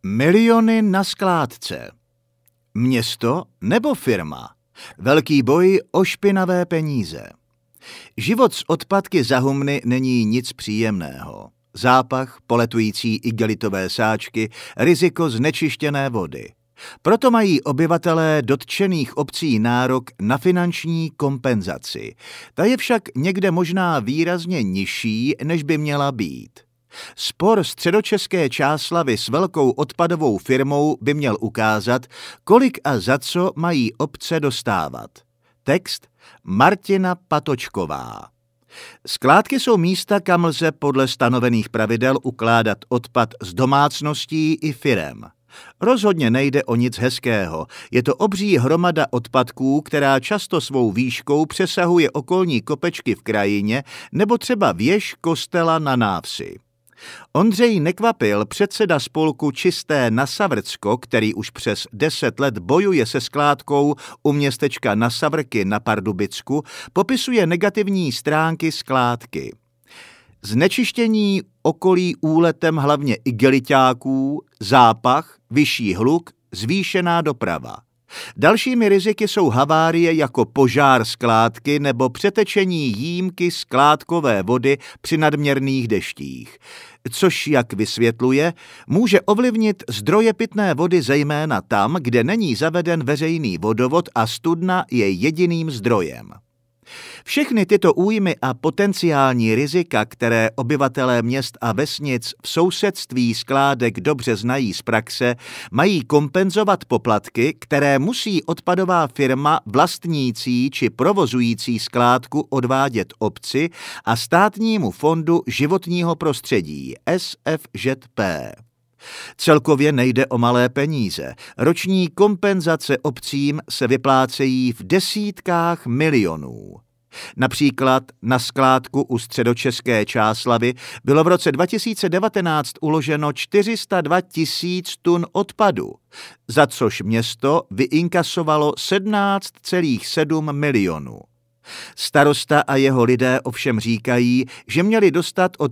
Miliony na skládce. Město nebo firma? Velký boj o špinavé peníze. Život s odpadky za humny není nic příjemného. Zápach, poletující igelitové sáčky, riziko znečištěné vody. Proto mají obyvatelé dotčených obcí nárok na finanční kompenzaci. Ta je však někde možná výrazně nižší, než by měla být. Spor středočeské Čáslavy s velkou odpadovou firmou by měl ukázat, kolik a za co mají obce dostávat. Text Martina Patočková. Skládky jsou místa, kam lze podle stanovených pravidel ukládat odpad z domácností i firem. Rozhodně nejde o nic hezkého. Je to obří hromada odpadků, která často svou výškou přesahuje okolní kopečky v krajině nebo třeba věž kostela na návsi. Ondřej Nekvapil, předseda spolku Čisté Nasavrcko, který už přes 10 let bojuje se skládkou u městečka Nasavrky na Pardubicku, popisuje negativní stránky skládky. Znečištění okolí úletem hlavně igeliťáků, zápach, vyšší hluk, zvýšená doprava. Dalšími riziky jsou havárie jako požár skládky nebo přetečení jímky skládkové vody při nadměrných deštích, což, jak vysvětluje, může ovlivnit zdroje pitné vody zejména tam, kde není zaveden veřejný vodovod a studna je jediným zdrojem. Všechny tyto újmy a potenciální rizika, které obyvatelé měst a vesnic v sousedství skládek dobře znají z praxe, mají kompenzovat poplatky, které musí odpadová firma vlastnící či provozující skládku odvádět obci a Státnímu fondu životního prostředí SFŽP. Celkově nejde o malé peníze. Roční kompenzace obcím se vyplácejí v desítkách milionů. Například na skládku u středočeské Čáslavy bylo v roce 2019 uloženo 402 000 tun odpadu, za což město vyinkasovalo 17,7 milionů. Starosta a jeho lidé ovšem říkají, že měli dostat o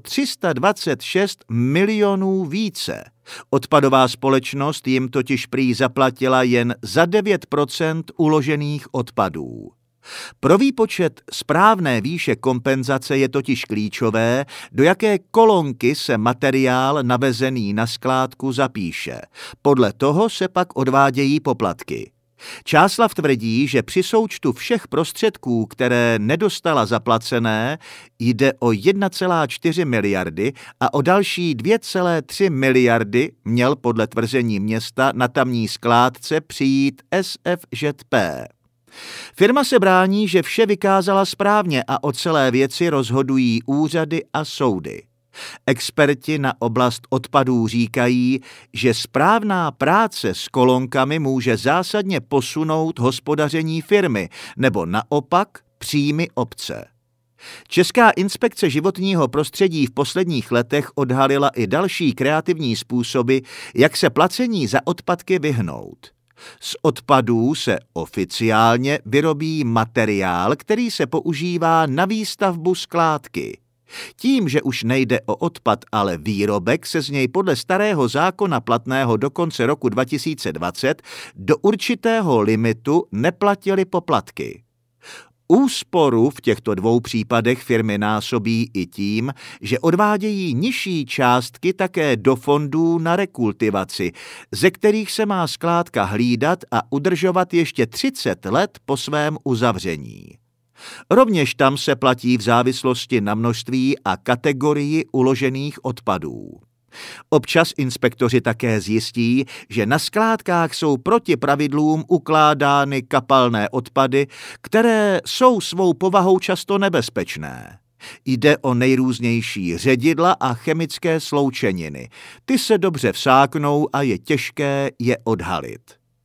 326 milionů více. Odpadová společnost jim totiž prý zaplatila jen za 9% uložených odpadů. Pro výpočet správné výše kompenzace je totiž klíčové, do jaké kolonky se materiál navezený na skládku zapíše. Podle toho se pak odvádějí poplatky. Čáslav tvrdí, že při součtu všech prostředků, které nedostala zaplacené, jde o 1,4 miliardy a o další 2,3 miliardy měl podle tvrzení města na tamní skládce přijít SFŽP. Firma se brání, že vše vykázala správně a o celé věci rozhodují úřady a soudy. Experti na oblast odpadů říkají, že správná práce s kolonkami může zásadně posunout hospodaření firmy nebo naopak příjmy obce. Česká inspekce životního prostředí v posledních letech odhalila i další kreativní způsoby, jak se placení za odpadky vyhnout. Z odpadů se oficiálně vyrobí materiál, který se používá na výstavbu skládky. Tím, že už nejde o odpad, ale výrobek, se z něj podle starého zákona platného do konce roku 2020 do určitého limitu neplatily poplatky. Úsporu v těchto dvou případech firmy násobí i tím, že odvádějí nižší částky také do fondů na rekultivaci, ze kterých se má skládka hlídat a udržovat ještě 30 let po svém uzavření. Rovněž tam se platí v závislosti na množství a kategorii uložených odpadů. Občas inspektoři také zjistí, že na skládkách jsou proti pravidlům ukládány kapalné odpady, které jsou svou povahou často nebezpečné. Jde o nejrůznější ředidla a chemické sloučeniny. Ty se dobře vsáknou a je těžké je odhalit.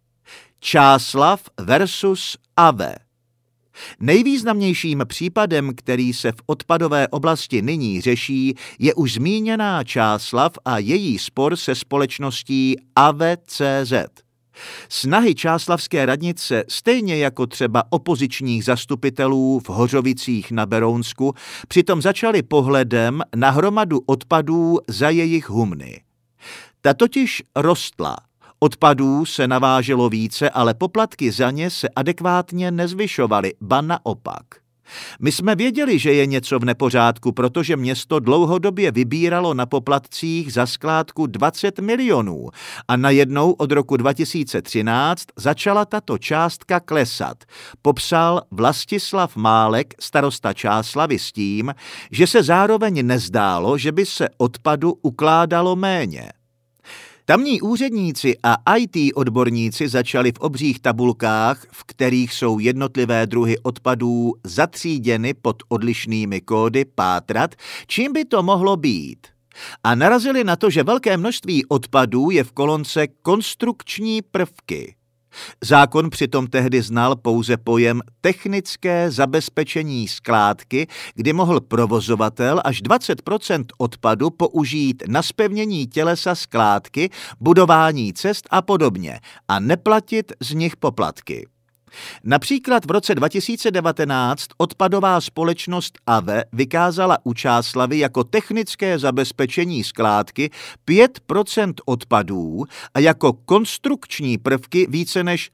Čáslav versus AVE. Nejvýznamnějším případem, který se v odpadové oblasti nyní řeší, je už zmíněná Čáslav a její spor se společností AVE.cz. Snahy čáslavské radnice, stejně jako třeba opozičních zastupitelů v Hořovicích na Berounsku, přitom začaly pohledem na hromadu odpadů za jejich humny. Ta totiž rostla. Odpadů se naváželo více, ale poplatky za ně se adekvátně nezvyšovaly, ba naopak. My jsme věděli, že je něco v nepořádku, protože město dlouhodobě vybíralo na poplatcích za skládku 20 milionů a najednou od roku 2013 začala tato částka klesat, popsal Vlastislav Málek, starosta Čáslavi, s tím, že se zároveň nezdálo, že by se odpadu ukládalo méně. Tamní úředníci a IT odborníci začali v obřích tabulkách, v kterých jsou jednotlivé druhy odpadů zatříděny pod odlišnými kódy, pátrat, čím by to mohlo být. A narazili na to, že velké množství odpadů je v kolonce konstrukční prvky. Zákon přitom tehdy znal pouze pojem technické zabezpečení skládky, kdy mohl provozovatel až 20% odpadu použít na zpevnění tělesa skládky, budování cest a podobně a neplatit z nich poplatky. Například v roce 2019 odpadová společnost AVE vykázala u Čáslavy jako technické zabezpečení skládky 5% odpadů a jako konstrukční prvky více než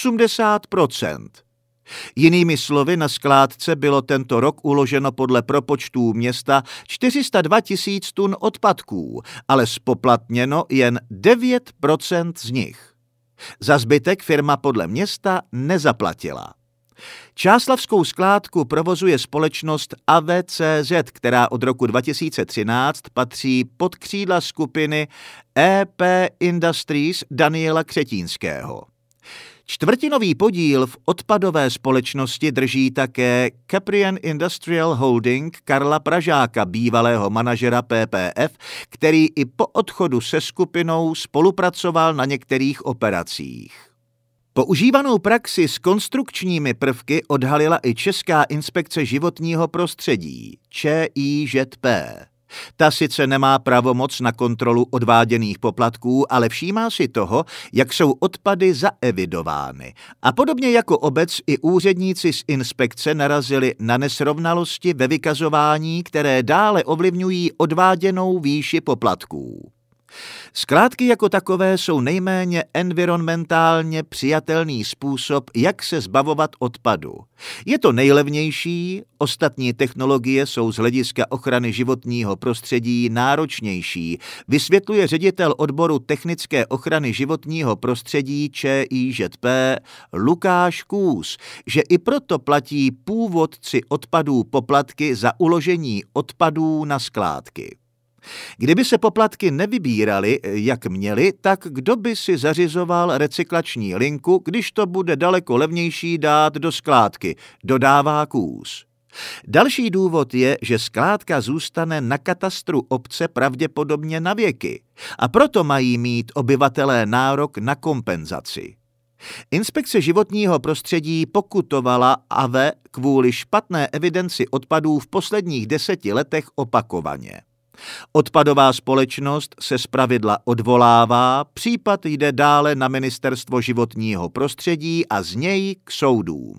80%. Jinými slovy, na skládce bylo tento rok uloženo podle propočtů města 402 000 tun odpadků, ale spoplatněno jen 9% z nich. Za zbytek firma podle města nezaplatila. Čáslavskou skládku provozuje společnost AVCZ, která od roku 2013 patří pod křídla skupiny EP Industries Daniela Křetínského. Čtvrtinový podíl v odpadové společnosti drží také Caprian Industrial Holding Karla Pražáka, bývalého manažera PPF, který i po odchodu se skupinou spolupracoval na některých operacích. Používanou praxi s konstrukčními prvky odhalila i Česká inspekce životního prostředí, ČIŽP. Ta sice nemá pravomoc na kontrolu odváděných poplatků, ale všímá si toho, jak jsou odpady zaevidovány. A podobně jako obec i úředníci z inspekce narazili na nesrovnalosti ve vykazování, které dále ovlivňují odváděnou výši poplatků. Skládky jako takové jsou nejméně environmentálně přijatelný způsob, jak se zbavovat odpadu. Je to nejlevnější, ostatní technologie jsou z hlediska ochrany životního prostředí náročnější, vysvětluje ředitel odboru technické ochrany životního prostředí ČIŽP Lukáš Kůs, že i proto platí původci odpadů poplatky za uložení odpadů na skládky. Kdyby se poplatky nevybíraly, jak měly, tak kdo by si zařizoval recyklační linku, když to bude daleko levnější dát do skládky, dodává Kůs. Další důvod je, že skládka zůstane na katastru obce pravděpodobně na věky a proto mají mít obyvatelé nárok na kompenzaci. Inspekce životního prostředí pokutovala AVE kvůli špatné evidenci odpadů v posledních 10 letech opakovaně. Odpadová společnost se zpravidla odvolává, případ jde dále na Ministerstvo životního prostředí a z něj k soudům.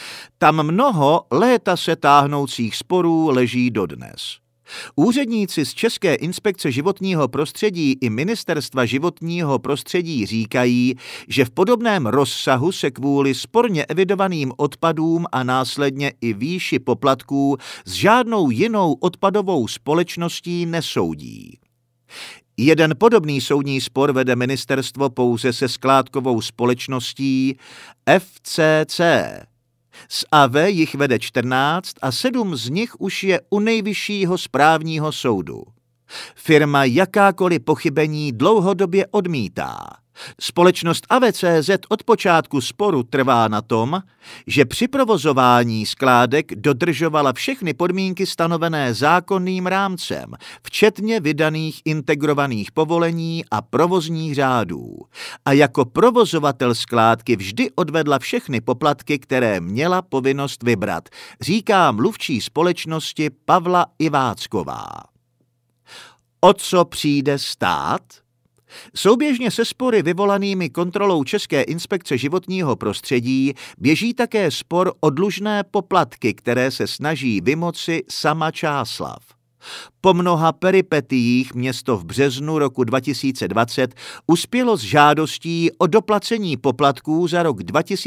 Tam mnoho léta se táhnoucích sporů leží dodnes. Úředníci z České inspekce životního prostředí i Ministerstva životního prostředí říkají, že v podobném rozsahu se kvůli sporně evidovaným odpadům a následně i výši poplatků s žádnou jinou odpadovou společností nesoudí. Jeden podobný soudní spor vede ministerstvo pouze se skládkovou společností FCC. Z AVE jich vede 14 a 7 z nich už je u nejvyššího správního soudu. Firma jakákoliv pochybení dlouhodobě odmítá. Společnost AVCZ od počátku sporu trvá na tom, že při provozování skládek dodržovala všechny podmínky stanovené zákonným rámcem, včetně vydaných integrovaných povolení a provozních řádů. A jako provozovatel skládky vždy odvedla všechny poplatky, které měla povinnost vybrat, říká mluvčí společnosti Pavla Ivácková. O co přijde stát? Souběžně se spory vyvolanými kontrolou České inspekce životního prostředí běží také spor o dlužné poplatky, které se snaží vymoci sama Čáslav. Po mnoha peripetiích město v březnu roku 2020 uspělo s žádostí o doplacení poplatků za rok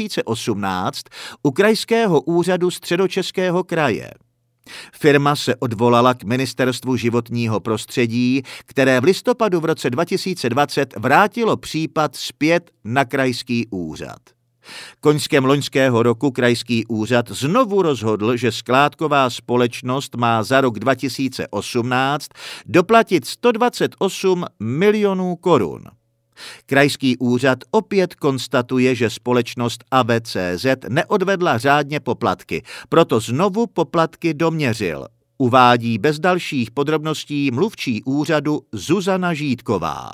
2018 u Krajského úřadu Středočeského kraje. Firma se odvolala k Ministerstvu životního prostředí, které v listopadu v roce 2020 vrátilo případ zpět na Krajský úřad. Koňskem loňského roku Krajský úřad znovu rozhodl, že skládková společnost má za rok 2018 doplatit 128 milionů korun. Krajský úřad opět konstatuje, že společnost AVCZ neodvedla řádně poplatky, proto znovu poplatky doměřil. Uvádí bez dalších podrobností mluvčí úřadu Zuzana Žítková.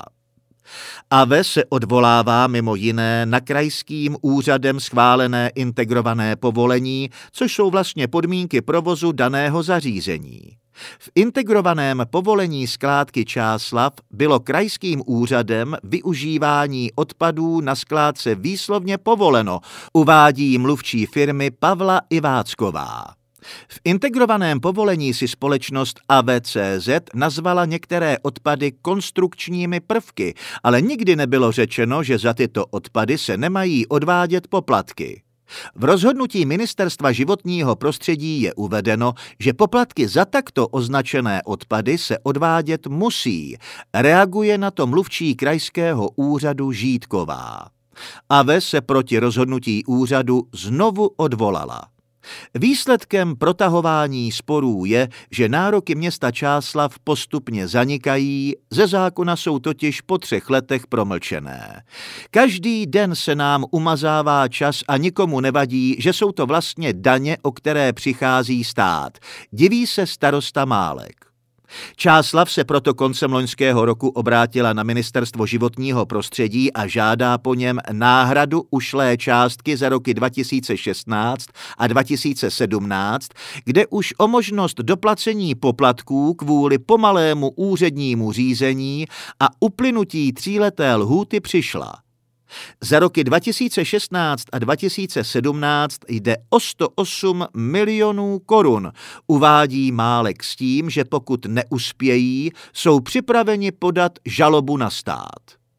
AVE se odvolává mimo jiné na krajským úřadem schválené integrované povolení, což jsou vlastně podmínky provozu daného zařízení. V integrovaném povolení skládky Čáslav bylo krajským úřadem využívání odpadů na skládce výslovně povoleno, uvádí mluvčí firmy Pavla Ivácková. V integrovaném povolení si společnost AVCZ nazvala některé odpady konstrukčními prvky, ale nikdy nebylo řečeno, že za tyto odpady se nemají odvádět poplatky. V rozhodnutí Ministerstva životního prostředí je uvedeno, že poplatky za takto označené odpady se odvádět musí. Reaguje na to mluvčí Krajského úřadu Žítková. AVE se proti rozhodnutí úřadu znovu odvolala. Výsledkem protahování sporů je, že nároky města Čáslav postupně zanikají, ze zákona jsou totiž po 3 letech promlčené. Každý den se nám umazává čas a nikomu nevadí, že jsou to vlastně daně, o které přichází stát. Diví se starosta Málek. Čáslav se proto koncem loňského roku obrátila na Ministerstvo životního prostředí a žádá po něm náhradu ušlé částky za roky 2016 a 2017, kde už o možnost doplacení poplatků kvůli pomalému úřednímu řízení a uplynutí 3leté lhůty přišla. Za roky 2016 a 2017 jde o 108 milionů korun, uvádí Málek s tím, že pokud neuspějí, jsou připraveni podat žalobu na stát.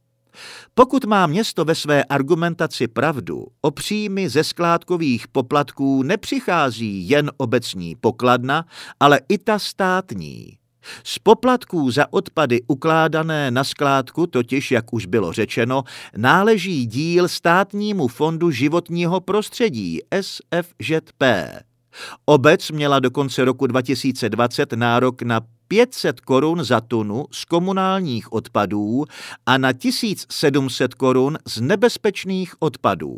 Pokud má město ve své argumentaci pravdu, o příjmy ze skládkových poplatků nepřichází jen obecní pokladna, ale i ta státní. Z poplatků za odpady ukládané na skládku totiž, jak už bylo řečeno, náleží díl Státnímu fondu životního prostředí SFŽP. Obec měla do konce roku 2020 nárok na 500 korun za tunu z komunálních odpadů a na 1700 korun z nebezpečných odpadů.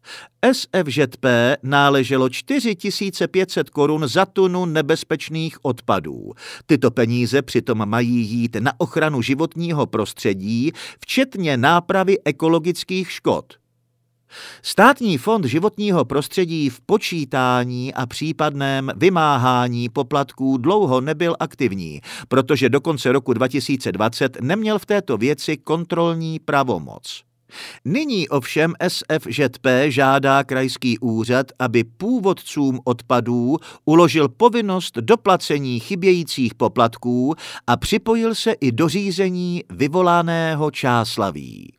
SFŽP náleželo 4500 korun za tunu nebezpečných odpadů. Tyto peníze přitom mají jít na ochranu životního prostředí, včetně nápravy ekologických škod. Státní fond životního prostředí v počítání a případném vymáhání poplatků dlouho nebyl aktivní, protože do konce roku 2020 neměl v této věci kontrolní pravomoc. Nyní ovšem SFŽP žádá krajský úřad, aby původcům odpadů uložil povinnost doplacení chybějících poplatků a připojil se i do řízení vyvolaného Čáslaví.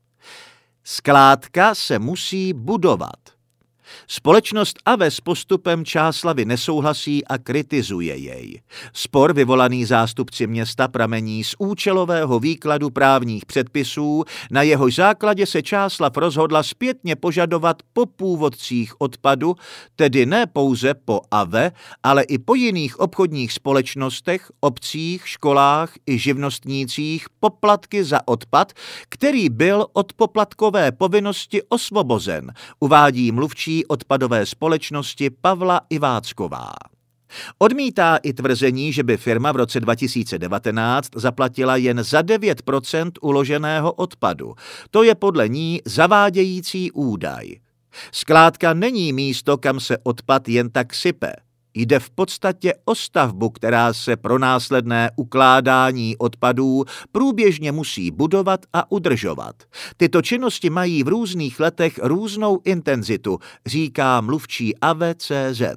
Skládka se musí budovat. Společnost AVE s postupem Čáslavy nesouhlasí a kritizuje jej. Spor vyvolaný zástupci města pramení z účelového výkladu právních předpisů, na jehož základě se Čáslav rozhodla zpětně požadovat po původcích odpadu, tedy ne pouze po AVE, ale i po jiných obchodních společnostech, obcích, školách i živnostnících poplatky za odpad, který byl od poplatkové povinnosti osvobozen, uvádí mluvčí odpadové společnosti Pavla Ivácková. Odmítá i tvrzení, že by firma v roce 2019 zaplatila jen za 9% uloženého odpadu. To je podle ní zavádějící údaj. Skládka není místo, kam se odpad jen tak sype. Jde v podstatě o stavbu, která se pro následné ukládání odpadů průběžně musí budovat a udržovat. Tyto činnosti mají v různých letech různou intenzitu, říká mluvčí AVCZ.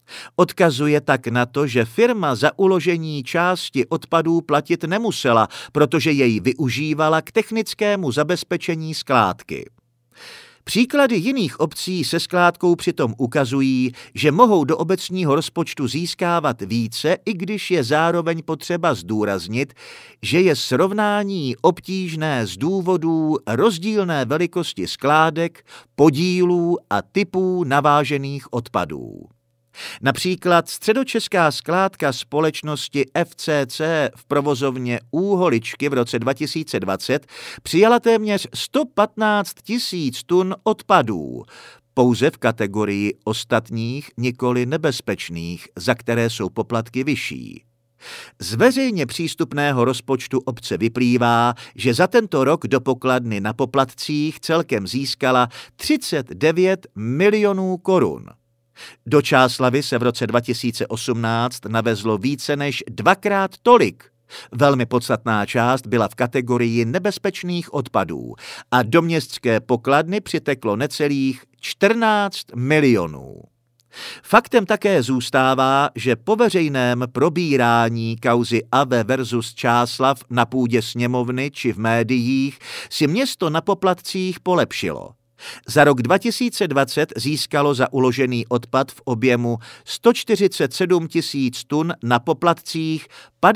Odkazuje tak na to, že firma za uložení části odpadů platit nemusela, protože jej využívala k technickému zabezpečení skládky. Příklady jiných obcí se skládkou přitom ukazují, že mohou do obecního rozpočtu získávat více, i když je zároveň potřeba zdůraznit, že je srovnání obtížné z důvodů rozdílné velikosti skládek, podílů a typů navážených odpadů. Například středočeská skládka společnosti FCC v provozovně Úholičky v roce 2020 přijala téměř 115 000 tun odpadů, pouze v kategorii ostatních, nikoli nebezpečných, za které jsou poplatky vyšší. Z veřejně přístupného rozpočtu obce vyplývá, že za tento rok do pokladny na poplatcích celkem získala 39 milionů korun. Do Čáslavi se v roce 2018 navezlo více než dvakrát tolik. Velmi podstatná část byla v kategorii nebezpečných odpadů a do městské pokladny přiteklo necelých 14 milionů. Faktem také zůstává, že po veřejném probírání kauzy AVE versus Čáslav na půdě sněmovny či v médiích si město na poplatcích polepšilo. Za rok 2020 získalo za uložený odpad v objemu 147 000 tun na poplatcích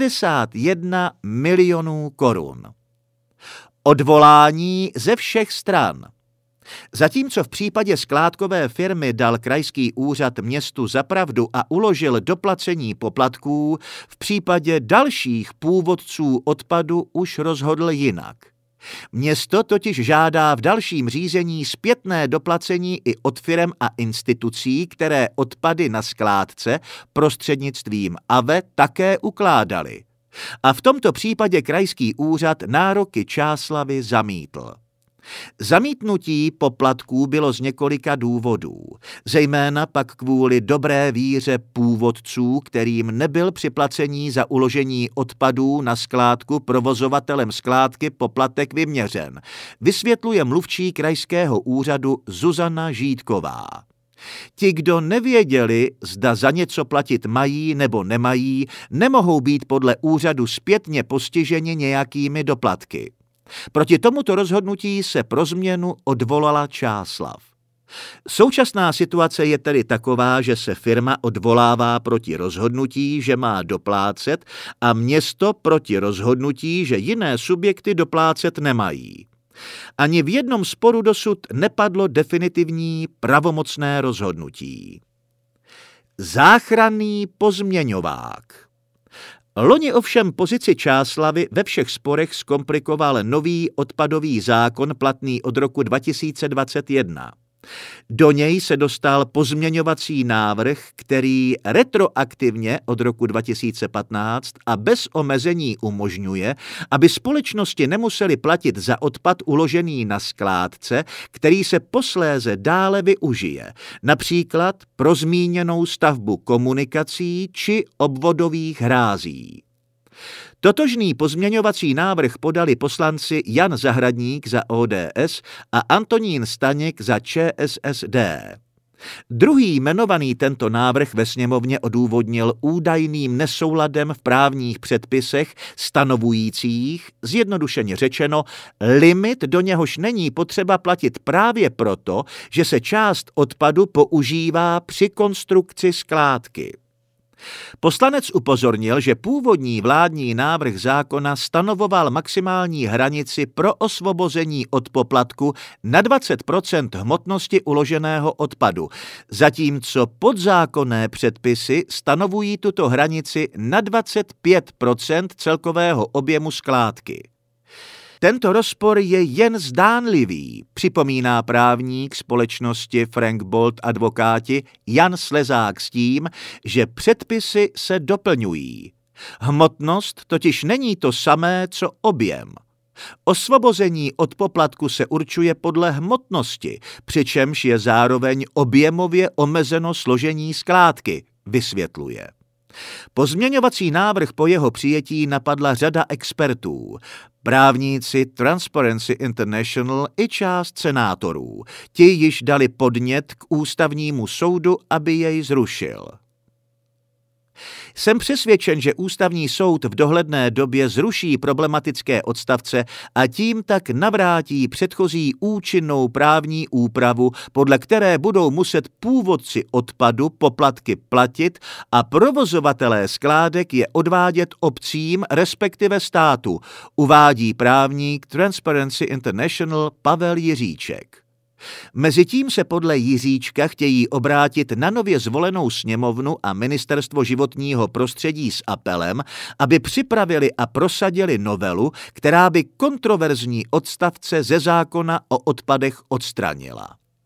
51 milionů korun. Odvolání ze všech stran. Zatímco v případě skládkové firmy dal krajský úřad městu za pravdu a uložil doplacení poplatků, v případě dalších původců odpadu už rozhodl jinak. Město totiž žádá v dalším řízení zpětné doplacení i od firem a institucí, které odpady na skládce prostřednictvím AVE také ukládaly. A v tomto případě krajský úřad nároky Čáslavy zamítl. Zamítnutí poplatků bylo z několika důvodů, zejména pak kvůli dobré víře původců, kterým nebyl při placení za uložení odpadů na skládku provozovatelem skládky poplatek vyměřen, vysvětluje mluvčí krajského úřadu Zuzana Žítková. Ti, kdo nevěděli, zda za něco platit mají nebo nemají, nemohou být podle úřadu zpětně postiženi nějakými doplatky. Proti tomuto rozhodnutí se pro změnu odvolala Čáslav. Současná situace je tedy taková, že se firma odvolává proti rozhodnutí, že má doplácet, a město proti rozhodnutí, že jiné subjekty doplácet nemají. Ani v jednom sporu dosud nepadlo definitivní pravomocné rozhodnutí. Záchranný pozměňovák. Loni ovšem pozici Čáslavy ve všech sporech zkomplikoval nový odpadový zákon platný od roku 2021. Do něj se dostal pozměňovací návrh, který retroaktivně od roku 2015 a bez omezení umožňuje, aby společnosti nemusely platit za odpad uložený na skládce, který se posléze dále využije, například pro zmíněnou stavbu komunikací či obvodových hrází. Totožný pozměňovací návrh podali poslanci Jan Zahradník za ODS a Antonín Staněk za ČSSD. Druhý jmenovaný tento návrh ve sněmovně odůvodnil údajným nesouladem v právních předpisech stanovujících, zjednodušeně řečeno, limit, do něhož není potřeba platit právě proto, že se část odpadu používá při konstrukci skládky. Poslanec upozornil, že původní vládní návrh zákona stanovoval maximální hranici pro osvobození od poplatku na 20% hmotnosti uloženého odpadu, zatímco podzákonné předpisy stanovují tuto hranici na 25% celkového objemu skládky. Tento rozpor je jen zdánlivý, připomíná právník společnosti Frank Bold advokáti Jan Slezák s tím, že předpisy se doplňují. Hmotnost totiž není to samé, co objem. Osvobození od poplatku se určuje podle hmotnosti, přičemž je zároveň objemově omezeno složení skládky, vysvětluje. Pozměňovací návrh po jeho přijetí napadla řada expertů, právníci Transparency International i část senátorů. Ti již dali podnět k ústavnímu soudu, aby jej zrušil. Jsem přesvědčen, že ústavní soud v dohledné době zruší problematické odstavce a tím tak navrátí předchozí účinnou právní úpravu, podle které budou muset původci odpadu poplatky platit a provozovatelé skládek je odvádět obcím, respektive státu, uvádí právník Transparency International Pavel Jiříček. Mezitím se podle Jiříčka chtějí obrátit na nově zvolenou sněmovnu a Ministerstvo životního prostředí s apelem, aby připravili a prosadili novelu, která by kontroverzní odstavce ze zákona o odpadech odstranila.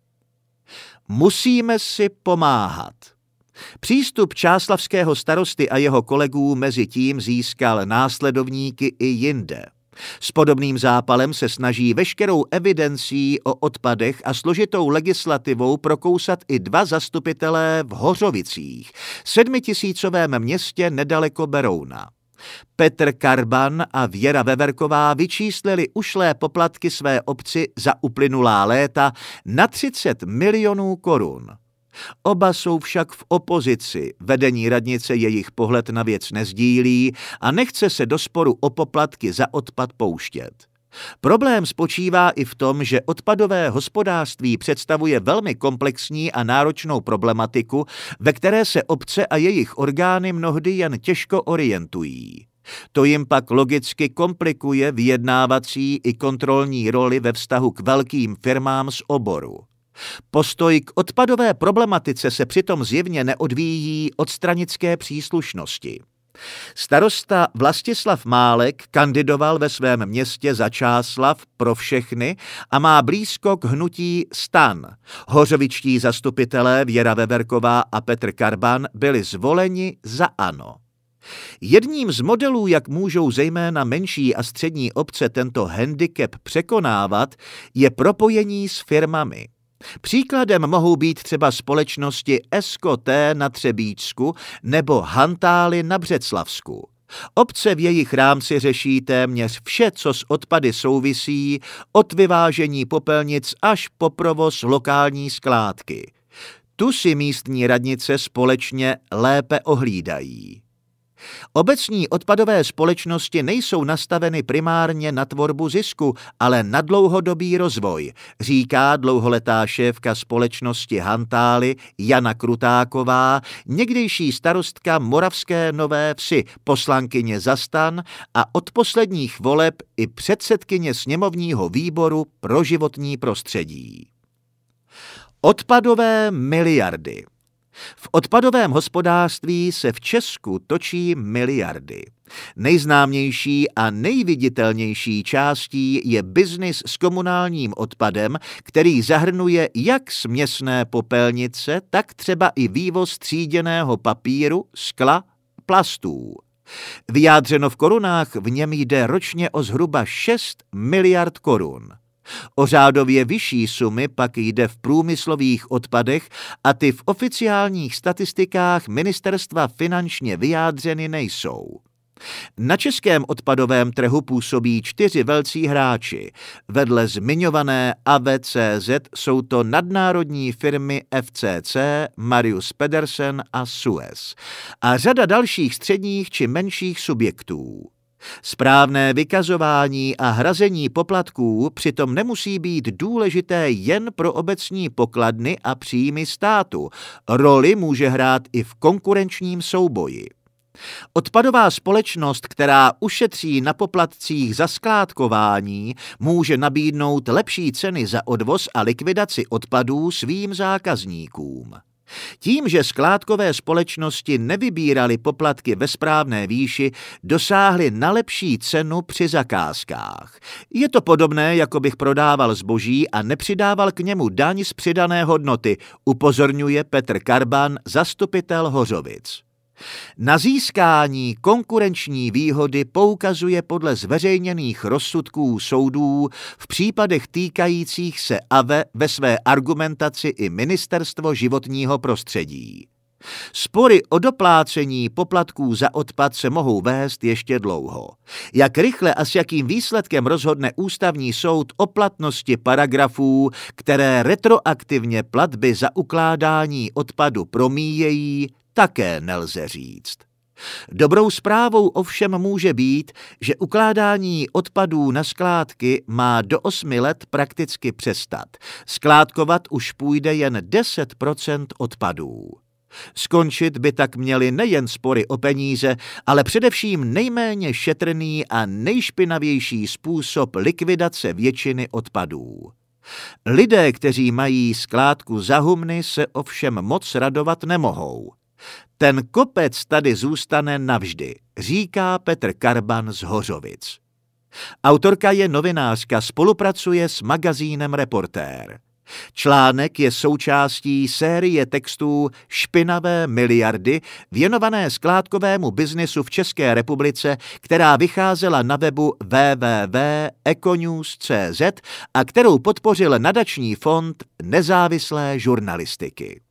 Musíme si pomáhat. Přístup čáslařského starosty a jeho kolegů mezi tím získal následovníky i jinde. S podobným zápalem se snaží veškerou evidencí o odpadech a složitou legislativou prokousat i dva zastupitelé v Hořovicích, 7tisícovém městě nedaleko Berouna. Petr Karban a Věra Veverková vyčíslili ušlé poplatky své obci za uplynulá léta na 30 milionů korun. Oba jsou však v opozici, vedení radnice jejich pohled na věc nezdílí a nechce se do sporu o poplatky za odpad pouštět. Problém spočívá i v tom, že odpadové hospodářství představuje velmi komplexní a náročnou problematiku, ve které se obce a jejich orgány mnohdy jen těžko orientují. To jim pak logicky komplikuje vyjednávací i kontrolní roli ve vztahu k velkým firmám z oboru. Postoj k odpadové problematice se přitom zjevně neodvíjí od stranické příslušnosti. Starosta Vlastislav Málek kandidoval ve svém městě za Čáslav pro všechny a má blízko k hnutí STAN. Hořovičtí zastupitelé Věra Veverková a Petr Karban byli zvoleni za ANO. Jedním z modelů, jak můžou zejména menší a střední obce tento handicap překonávat, je propojení s firmami. Příkladem mohou být třeba společnosti Esko-T na Třebíčsku nebo Hantály na Břeclavsku. Obce v jejich rámci řeší téměř vše, co s odpady souvisí, od vyvážení popelnic až po provoz lokální skládky. Tu si místní radnice společně lépe ohlídají. Obecní odpadové společnosti nejsou nastaveny primárně na tvorbu zisku, ale na dlouhodobý rozvoj, říká dlouholetá šéfka společnosti Hantály Jana Krutáková, někdejší starostka Moravské Nové Vsi, poslankyně za STAN a od posledních voleb i předsedkyně sněmovního výboru pro životní prostředí. Odpadové miliardy. V odpadovém hospodářství se v Česku točí miliardy. Nejznámější a nejviditelnější částí je biznis s komunálním odpadem, který zahrnuje jak směsné popelnice, tak třeba i vývoz tříděného papíru, skla, plastů. Vyjádřeno v korunách v něm jde ročně o zhruba 6 miliard korun. O řádově vyšší sumy pak jde v průmyslových odpadech a ty v oficiálních statistikách ministerstva finančně vyjádřeny nejsou. Na českém odpadovém trhu působí 4 velcí hráči. Vedle zmiňované AVCZ jsou to nadnárodní firmy FCC, Marius Pedersen a Suez a řada dalších středních či menších subjektů. Správné vykazování a hrazení poplatků přitom nemusí být důležité jen pro obecní pokladny a příjmy státu. Roli může hrát i v konkurenčním souboji. Odpadová společnost, která ušetří na poplatcích za skládkování, může nabídnout lepší ceny za odvoz a likvidaci odpadů svým zákazníkům. Tím, že skládkové společnosti nevybíraly poplatky ve správné výši, dosáhly na lepší cenu při zakázkách. Je to podobné, jako bych prodával zboží a nepřidával k němu daň z přidané hodnoty, upozorňuje Petr Karban, zastupitel Hořovic. Na získání konkurenční výhody poukazuje podle zveřejněných rozsudků soudů v případech týkajících se AVE ve své argumentaci i Ministerstvo životního prostředí. Spory o doplácení poplatků za odpad se mohou vést ještě dlouho. Jak rychle a s jakým výsledkem rozhodne ústavní soud o platnosti paragrafů, které retroaktivně platby za ukládání odpadu promíjejí, také nelze říct. Dobrou zprávou ovšem může být, že ukládání odpadů na skládky má do 8 let prakticky přestat. Skládkovat už půjde jen 10% odpadů. Skončit by tak měly nejen spory o peníze, ale především nejméně šetrný a nejšpinavější způsob likvidace většiny odpadů. Lidé, kteří mají skládku za humny, se ovšem moc radovat nemohou. Ten kopec tady zůstane navždy, říká Petr Karban z Hořovic. Autorka je novinářka, spolupracuje s magazínem Reportér. Článek je součástí série textů Špinavé miliardy věnované skládkovému biznisu v České republice, která vycházela na webu www.econews.cz a kterou podpořil nadační fond nezávislé žurnalistiky.